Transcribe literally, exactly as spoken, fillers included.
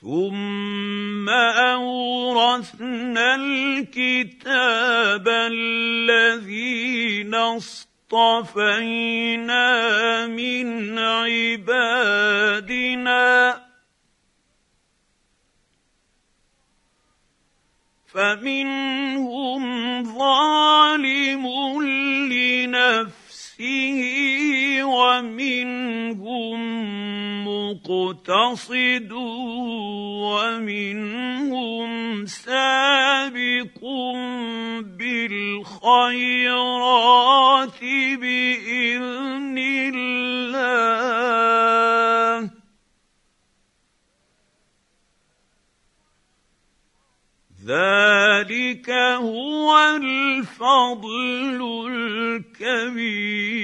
ثم أورثنا الكتاب الذين اصطفينا من عبادنا فمنهم ظالم لنفسه ومنهم مقتصد ومنهم سابق بالخيرات بإذن الله ذلك هو الفضل الكبير.